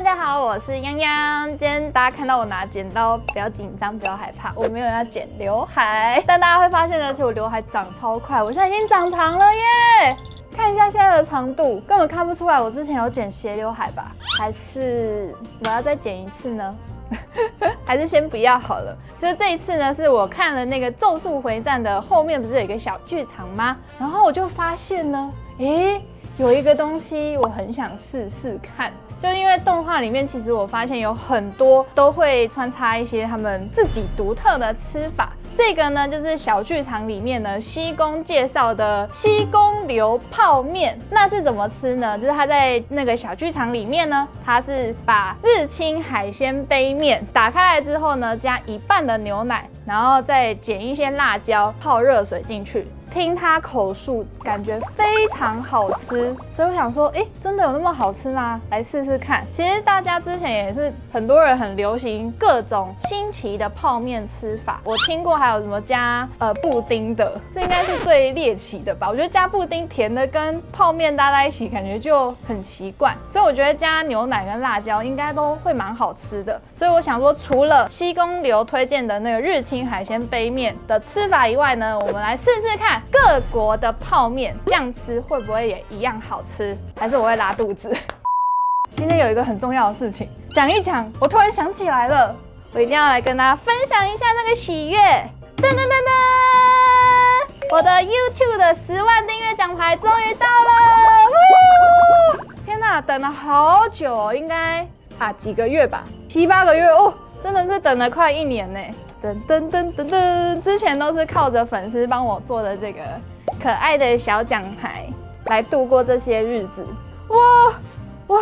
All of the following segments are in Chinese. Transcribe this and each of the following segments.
家好，我是泱泱。今天大家看到我拿剪刀，不要紧张，不要害怕，我没有要剪刘海。但大家会发现呢，其实我刘海长超快，我现在已经长长了耶！看一下现在的长度，根本看不出来我之前有剪斜刘海吧？还是我要再剪一次呢？还是先不要好了。就是这一次呢，是我看了那个《咒术回战》的后面不是有一个小剧场吗？然后我就发现呢，有一个东西我很想试试看。就因为动画里面，其实我发现有很多都会穿插一些他们自己独特的吃法。这个呢，就是小剧场里面呢，西宫介绍的西宫流泡面。那是怎么吃呢？就是他在那个小剧场里面呢，他是把日清海鲜杯面打开来之后呢，加一半的牛奶，然后再剪一些辣椒，泡热水进去。听他口述，感觉非常好吃，所以我想说，真的有那么好吃吗？来试试看。其实大家之前也是很多人很流行各种新奇的泡面吃法，我听过还有什么加布丁的，这应该是最猎奇的吧？我觉得加布丁甜的跟泡面搭在一起，感觉就很奇怪，所以我觉得加牛奶跟辣椒应该都会蛮好吃的。所以我想说，除了西宫流推荐的那个日清海鲜杯面的吃法以外呢，我们来试试看。各国的泡面这样吃会不会也一样好吃？还是我会拉肚子？今天有一个很重要的事情讲一讲，我突然想起来了，我一定要来跟大家分享一下这个喜悦。噔噔噔噔，我的 YouTube 的10万订阅奖牌终于到了！天哪，等了好久哦，应该几个月吧，7、8个月哦，真的是等了快1年呢。噔噔噔噔噔，之前都是靠着粉丝帮我做的这个可爱的小奖牌来度过这些日子。哇，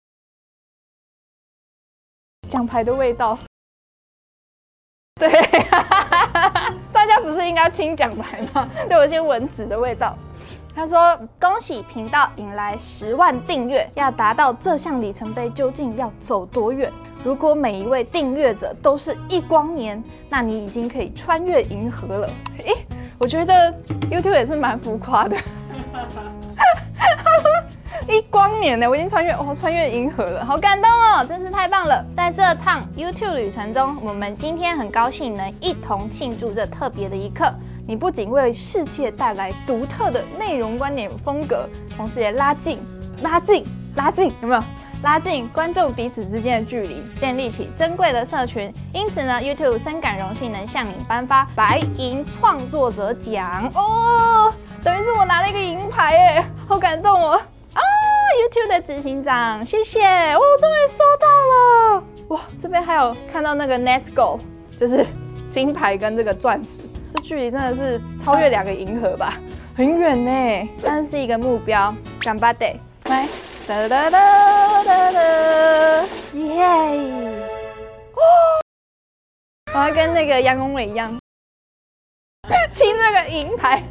奖牌的味道，对，大家不是应该亲奖牌吗？对，我先闻纸的味道。他说：“恭喜频道迎来10万订阅，要达到这项里程碑，究竟要走多远？如果每一位订阅者都是1光年，那你已经可以穿越银河了。”我觉得 YouTube 也是蛮浮夸的。他说1光年呢，我已经穿越银河了，好感动哦，真是太棒了！在这趟 YouTube 旅程中，我们今天很高兴能一同庆祝这特别的一刻。你不仅为世界带来独特的内容观点风格，同时也拉近，有没有？拉近观众彼此之间的距离，建立起珍贵的社群。因此呢 ，YouTube 深感荣幸能向你颁发白银创作者奖哦，等于是我拿了一个银牌耶，好感动哦！YouTube 的执行长，谢谢，我终于收到了。哇，这边还有看到那个 Next Goal， 就是金牌跟这个钻石。这距离真的是超越2个银河吧，很远呢，但是一个目标。干巴得，来，哒哒哒哒哒，耶！我要跟那个杨永伟一样，亲这个银牌，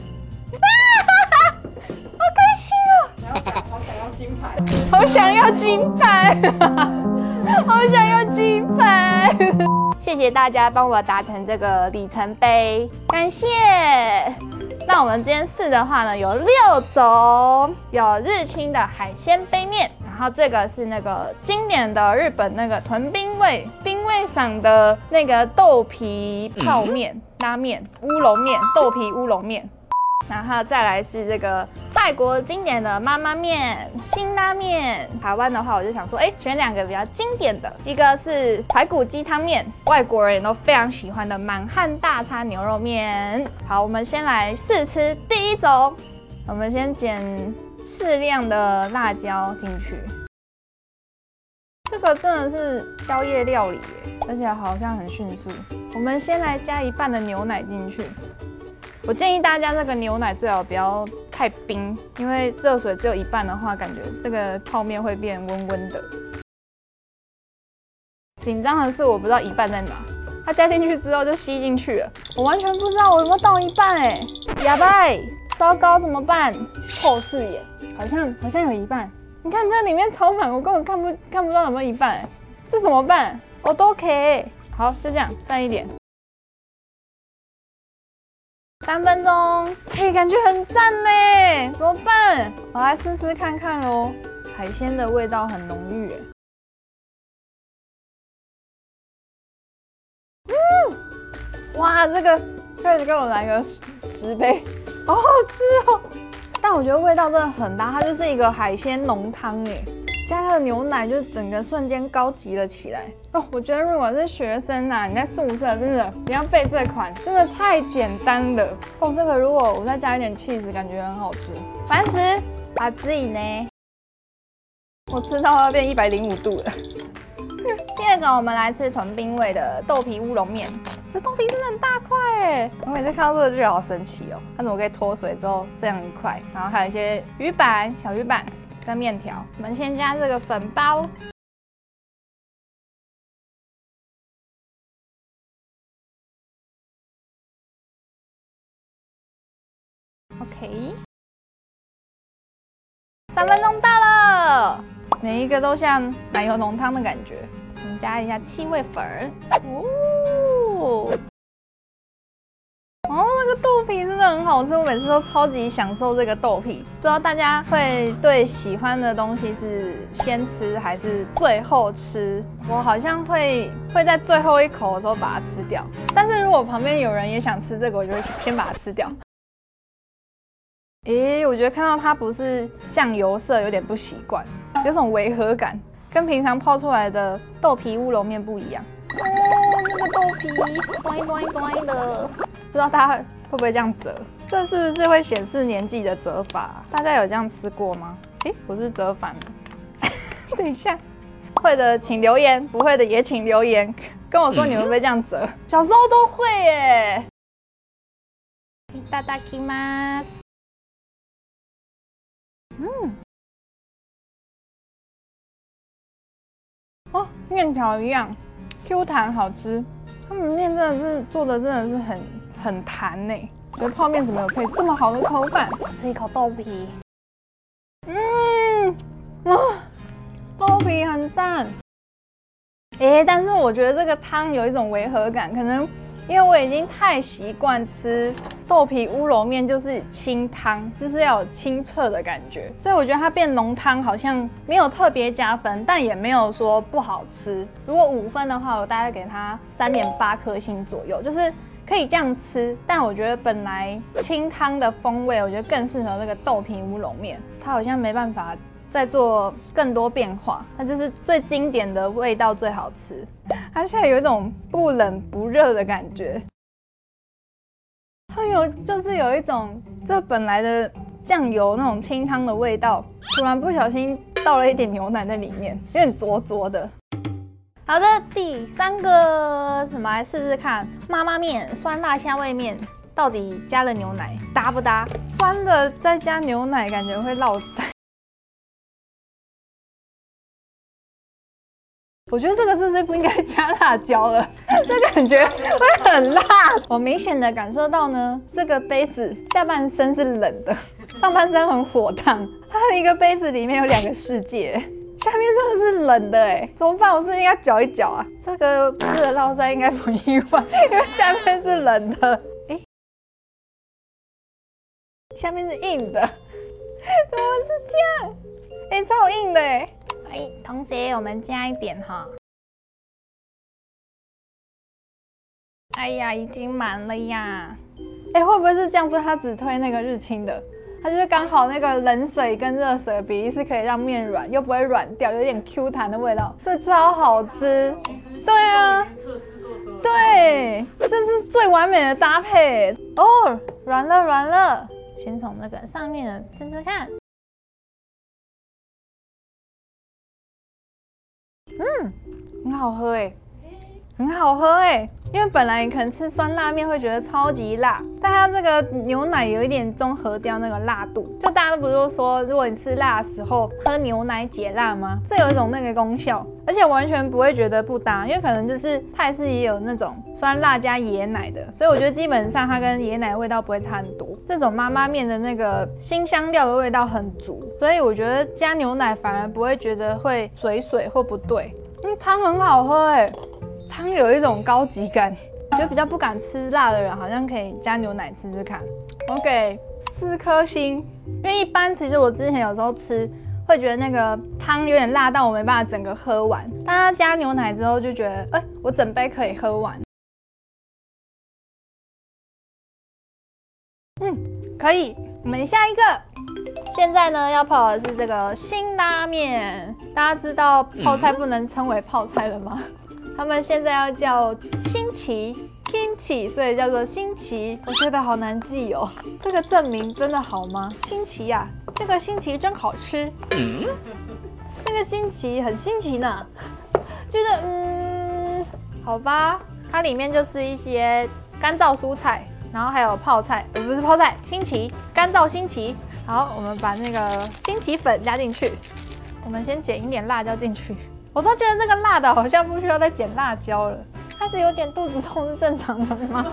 好开心哦！好想要金牌，好想要金牌，好想要金牌！谢谢大家帮我达成这个里程碑，感谢。那我们今天试的话呢，有6种，有日清的海鲜杯面，然后这个是那个经典的日本那个豚冰味赏的那个豆皮泡面、拉面、乌龙面、豆皮乌龙面。然后再来是这个泰国经典的妈妈面、辛拉面。台湾的话，我就想说，选2个比较经典的，一个是排骨鸡汤面，外国人也都非常喜欢的满汉大餐牛肉面。好，我们先来试吃第1种，我们先剪适量的辣椒进去。这个真的是宵夜料理耶，而且好像很迅速。我们先来加一半的牛奶进去。我建议大家这个牛奶最好不要太冰，因为热水只有一半的话，感觉这个泡面会变温温的。紧张的是我不知道一半在哪，它加进去之后就吸进去了，我完全不知道我有没有倒一半哑巴糟糕怎么办？透视眼，好像有一半，你看这里面超满，我根本看不到有没有一半这怎么办？我都可以，好就这样，淡一点。3分钟，感觉很赞呢，怎么办？我来试试看看咯。海鲜的味道很浓郁哇，这个可以给我来个10杯，好好吃哦！但我觉得味道真的很搭，它就是一个海鲜浓汤哎，加了牛奶，就整个瞬间高级了起来哦。我觉得如果是学生啊，你在宿舍真的你要备这款，真的太简单了哦。这个如果我再加一点 cheese， 感觉很好吃。反正吃把自己呢，我吃到要变105度了。第二个，我们来吃豚冰味的豆皮乌龙面。这豆皮真的很大块哎！我每次看到这个就觉得好神奇哦，它怎么可以脱水之后这样一块？然后还有一些鱼板、小鱼板跟面条。我们先加这个粉包。OK， 3分钟到了，每一个都像奶油浓汤的感觉。我们加一下气味粉。哦，那个豆皮真的很好吃，我每次都超级享受这个豆皮。不知道大家会对喜欢的东西是先吃还是最后吃？我好像会在最后一口的时候把它吃掉。但是如果旁边有人也想吃这个，我就会先把它吃掉。我觉得看到它不是酱油色，有点不习惯，有种违和感，跟平常泡出来的豆皮乌龙面不一样。哦，那个豆皮端端端的，不知道大家会不会这样折？这是不是会显示年纪的折法？大家有这样吃过吗？我是折反了。等一下，会的请留言，不会的也请留言，跟我说你们会不会这样折？小时候都会耶。いただきます。哦，面条一样 Q 弹好吃。他们面真的是做的真的是很弹呢。觉得泡面怎么有可以这么好的口感？吃一口豆皮，豆皮很赞。但是我觉得这个汤有一种违和感，可能因为我已经太习惯吃豆皮乌龙面，就是清汤，就是要有清澈的感觉，所以我觉得它变浓汤好像没有特别加分，但也没有说不好吃。如果5分的话，我大概给它3.8颗星左右，就是可以这样吃。但我觉得本来清汤的风味，我觉得更适合那个豆皮乌龙面，它好像没办法再做更多变化，它就是最经典的味道最好吃。它现在有一种不冷不热的感觉，它就是有一种这本来的酱油那种清汤的味道，突然不小心倒了一点牛奶在里面，有点浊浊的。好的，第3个，我们来试试看妈妈面酸辣虾味面，到底加了牛奶搭不搭？酸的再加牛奶，感觉会落腮。我觉得这个是不是不应该加辣椒了？这感觉会很辣。我明显的感受到呢，这个杯子下半身是冷的，上半身很火烫。它的一个杯子里面有2个世界，下面真的是冷的哎，怎么办？我是不是应该搅一搅啊？这个吃了落腮应该不意外，因为下面是冷的。下面是硬的，怎么会是这样？超硬的哎。同学，我们加一点哈。哎呀，已经满了呀！会不会是这样？所以他只推那个日清的，它就是刚好那个冷水跟热水的比例是可以让面软又不会软掉，有点 Q 弹的味道，所以超好吃。对啊，对，这是最完美的搭配哦！软了软了，先从那个上面的吃吃看。很好喝很好喝因为本来你可能吃酸辣面会觉得超级辣，但它这个牛奶有一点中和掉那个辣度。就大家都不是说，如果你吃辣的时候喝牛奶解辣吗？这有一种那个功效，而且完全不会觉得不搭，因为可能就是泰式也有那种酸辣加椰奶的，所以我觉得基本上它跟椰奶的味道不会差很多。这种妈妈面的那个辛香料的味道很足，所以我觉得加牛奶反而不会觉得会水水或不对。汤很好喝汤有一种高级感，觉得比较不敢吃辣的人好像可以加牛奶吃吃看。我给4颗星，因为一般其实我之前有时候吃会觉得那个汤有点辣到我没办法整个喝完，但它加牛奶之后就觉得，我整杯可以喝完。 可以。我们下一个。现在呢，要泡的是这个辛拉面。大家知道泡菜不能称为泡菜了吗？他们现在要叫新奇 kimchi， 所以叫做新奇。我觉得好难记哦，这个证明真的好吗？新奇呀，这个新奇真好吃。这个新奇很新奇呢，觉得好吧。它里面就是一些干燥蔬菜，然后还有泡菜，不是泡菜，新奇，干燥新奇。好，我们把那个新奇粉加进去。我们先剪一点辣椒进去。我都觉得这个辣的好像不需要再剪辣椒了。它是有点肚子痛是正常的吗？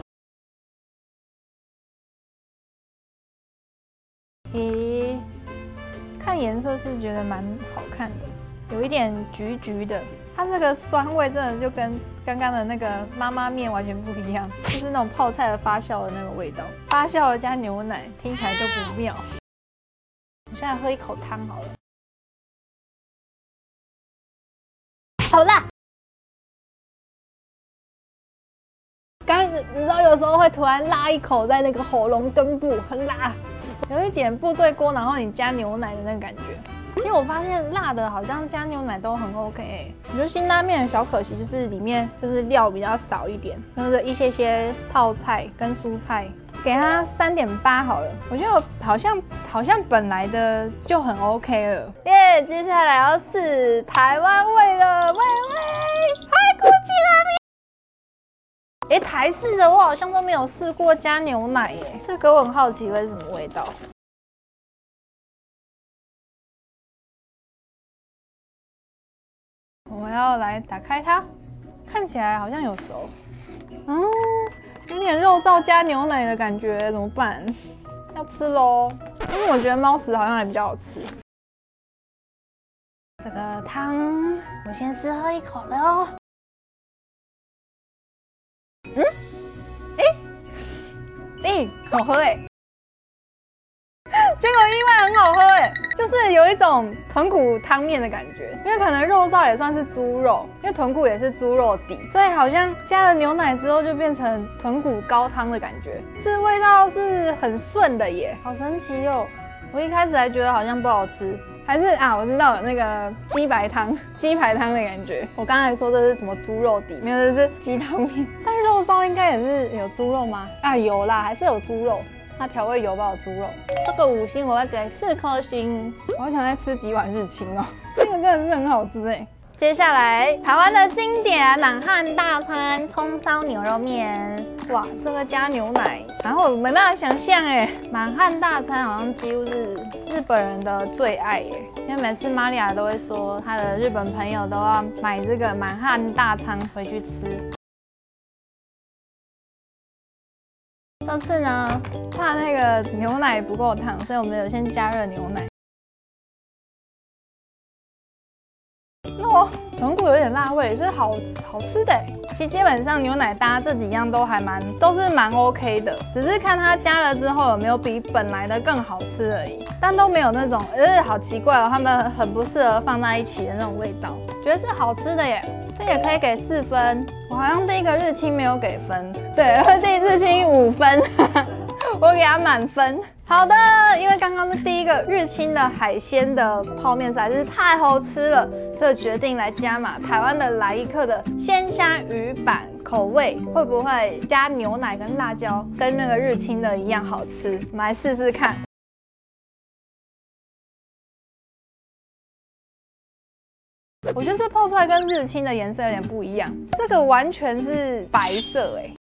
咦，看颜色是觉得蛮好看的，有一点橘橘的。它这个酸味真的就跟刚刚的那个妈妈面完全不一样，就是那种泡菜的发酵的那个味道，发酵的加牛奶，听起来就不妙。我现在喝一口汤好了。好辣！刚开始你知道有时候会突然辣一口在那个喉咙根部，很辣，有一点部队锅，然后你加牛奶的那个感觉。其实我发现辣的好像加牛奶都很 OK 欸。我觉得辛拉面的小可惜就是里面就是料比较少一点，就是一些泡菜跟蔬菜。给它3.8好了，我觉得好像本来的就很 OK 了。耶，接下来要试台湾味了，喂，排骨鸡拉面。台式的我好像都没有试过加牛奶耶，这个我很好奇会是什么味道。我要来打开它，看起来好像有熟，有点肉燥加牛奶的感觉，怎么办？要吃咯，因为我觉得猫屎好像还比较好吃。这个汤我先试喝一口了哦。好喝哎！结果意外很好喝哎，就是有一种豚骨汤面的感觉，因为可能肉燥也算是猪肉，因为豚骨也是猪肉底，所以好像加了牛奶之后就变成豚骨高汤的感觉，是味道是很顺的耶，好神奇哦！我一开始还觉得好像不好吃，还是我知道了，那个鸡白汤、鸡排汤的感觉。我刚才说这是什么猪肉底，没有，这是鸡汤面，但肉燥应该也是有猪肉吗？有啦，还是有猪肉。它调味油包有猪肉，这个5星我要给4颗星。我好想再吃几碗日清哦，这个真的是很好吃哎。接下来台湾的经典满汉大餐葱烧牛肉面，哇，这个加牛奶，然后我没办法想象哎，满汉大餐好像几乎是日本人的最爱耶，因为每次玛利亚都会说她的日本朋友都要买这个满汉大餐回去吃。这次呢，怕那个牛奶不够烫，所以我们有先加热牛奶。豚骨有点辣味，是好吃的。其实基本上牛奶搭这几样都是蛮 OK 的，只是看它加了之后有没有比本来的更好吃而已。但都没有那种好奇怪哦，它们很不适合放在一起的那种味道，觉得是好吃的耶。这也可以给4分，我好像第一个日清没有给分，对，第一日清5分，我给它满分。好的，因为刚刚第一个日清的海鲜的泡面实在是太好吃了，所以决定来加码台湾的来一客的鲜虾鱼板口味，会不会加牛奶跟辣椒，跟那个日清的一样好吃？我们来试试看。我觉得这泡出来跟日清的颜色有点不一样，这个完全是白色哎。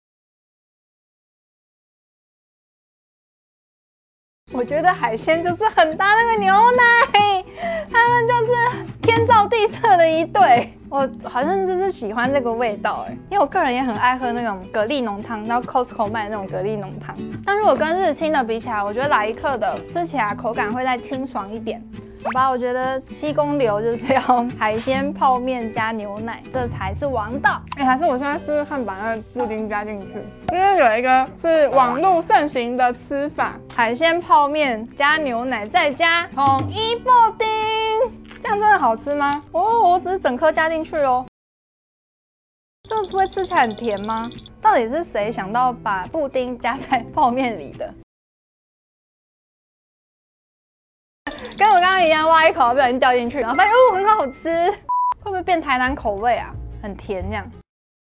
我觉得海鲜就是很搭那个牛奶，他们就是天造地设的一对。我好像就是喜欢这个味道哎，因为我个人也很爱喝那种蛤蜊浓汤，然后 Costco 卖的那种蛤蜊浓汤。但如果跟日清的比起来，我觉得来一客的吃起来口感会再清爽一点。好吧，我觉得7公流就是要海鲜泡面加牛奶，这才是王道。还是我现在试试看把那个布丁加进去，因为有一个是网络盛行的吃法，海鲜泡面加牛奶再加统一布丁，这样真的好吃吗？我只是整颗加进去咯。这不会吃起来很甜吗？到底是谁想到把布丁加在泡面里的？ 跟我刚刚一样，挖一口不小心掉进去，然后发现哦很好吃，会不会变台南口味啊？很甜这样。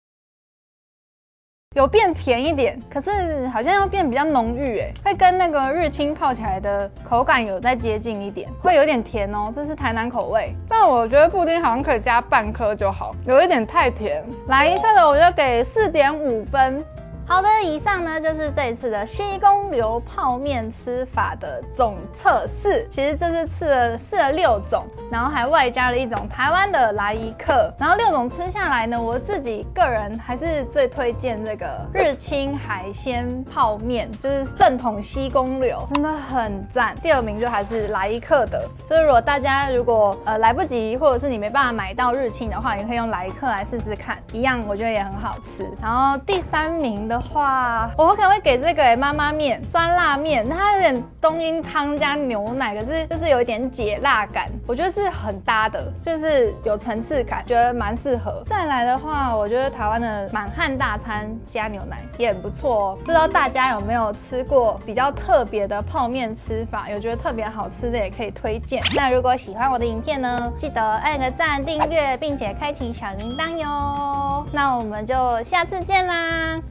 有变甜一点，可是好像要变比较浓郁哎，会跟那个日清泡起来的口感有再接近一点，会有点甜哦，这是台南口味。但我觉得布丁好像可以加半颗就好，有一点太甜。来一克的我就给4.5分。好的，以上呢就是这一次的西宫流泡面吃法的总测试。其实这次试了6种，然后还外加了一种台湾的来一克，然后6种吃下来呢，我自己个人还是最推荐这个日清海鲜泡面，就是正统西宫流，真的很赞。第2名就还是来一克的，所以如果大家来不及，或者是你没办法买到日清的话，你可以用来一克来试试看，一样我觉得也很好吃。然后第3名的话，我可能会给这个妈妈面酸辣面，它有点冬阴汤加牛奶，可是就是有一点解辣感，我觉得是很搭的，就是有层次感，觉得蛮适合。再来的话，我觉得台湾的满汉大餐加牛奶也很不错哦。不知道大家有没有吃过比较特别的泡面吃法，有觉得特别好吃的也可以推荐。那如果喜欢我的影片呢，记得按个赞、订阅，并且开启小铃铛哟。那我们就下次见啦！